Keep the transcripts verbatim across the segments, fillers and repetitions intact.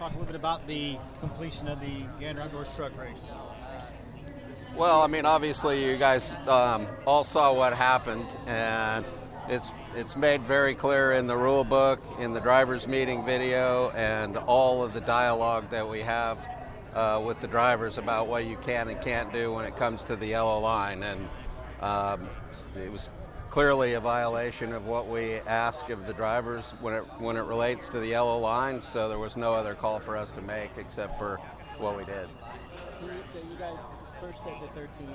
talk a little bit about the completion of the Gander Outdoors truck race. Well, I mean, obviously you guys um, all saw what happened, and it's it's made very clear in the rule book, in the driver's meeting video, and all of the dialogue that we have uh, with the drivers about what you can and can't do when it comes to the yellow line. And um, it was clearly a violation of what we ask of the drivers when it when it relates to the yellow line, so there was no other call for us to make except for what we did. So you guys first said the thirteen,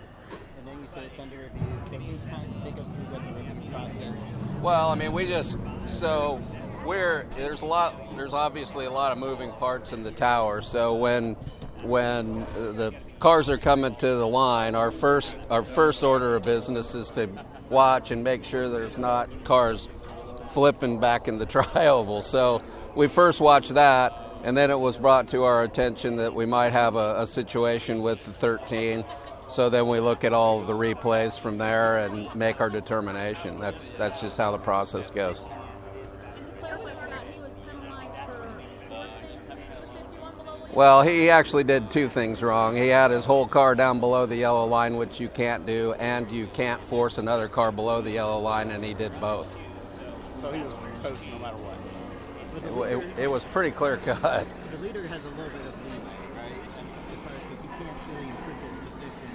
and then you said it's under review. So can you kind of take us through what the review process? Well, I mean, we just so we're there's a lot there's obviously a lot of moving parts in the tower. So when when the cars are coming to the line, our first our first order of business is to watch and make sure there's not cars flipping back in the tri-oval. So we first watched that, and then it was brought to our attention that we might have a, a situation with the thirteen. So then we look at all of the replays from there and make our determination. That's that's just how the process goes. And to clarify, Scott, he was penalized for forcing the fifty-one below the Well, he actually did two things wrong. He had his whole car down below the yellow line, which you can't do, and you can't force another car below the yellow line, and he did both. So he was toast no matter what. It, it, it was pretty clear cut. The leader has a little bit of leeway, right? As far as because he can't really improve his position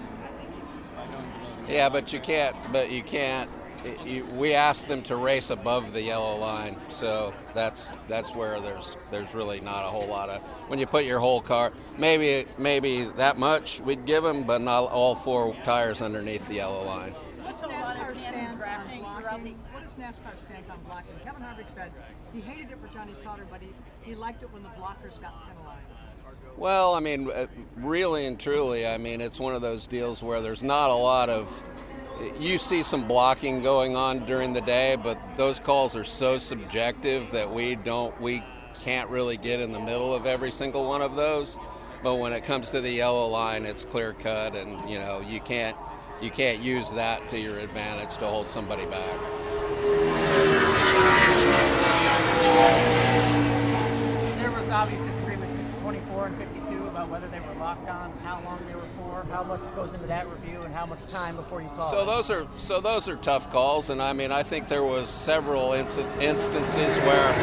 by going below the Yeah, but you can't. But you can't. It, you, we asked them to race above the yellow line, so that's that's where there's there's really not a whole lot of when you put your whole car. Maybe maybe that much we'd give them, but not all four tires underneath the yellow line. What's NASCAR's stance on blocking? What is NASCAR's stance on blocking? Kevin Harvick said he hated it for Johnny Sauter, but he, he liked it when the blockers got penalized. Well, I mean, really and truly, I mean, it's one of those deals where there's not a lot of. You see some blocking going on during the day, but those calls are so subjective that we don't, we can't really get in the middle of every single one of those. But when it comes to the yellow line, it's clear cut, and you know you can't, you can't use that to your advantage to hold somebody back. There was obvious disagreement between twenty-four and fifty-two about whether they were locked on, how long they were for, how much goes into that review, and how much time before you call. So those are so those are tough calls, and I mean I think there was several inc- instances where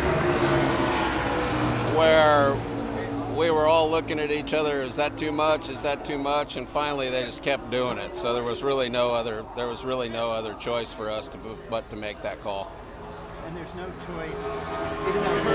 where we were all looking at each other. Is that too much? Is that too much? And finally, they just kept doing it. So there was really no other there was really no other choice for us to but to make that call. And there's no choice, even though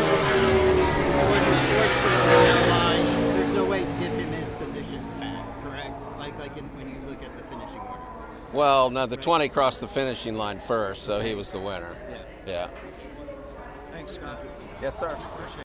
Herb's line, there's no way to give him his positions back, correct? Like like in, when you look at the finishing order. Well, no, the twenty crossed the finishing line first, so he was the winner. Yeah. Yeah. Thanks, Scott. Yes, sir. Appreciate it.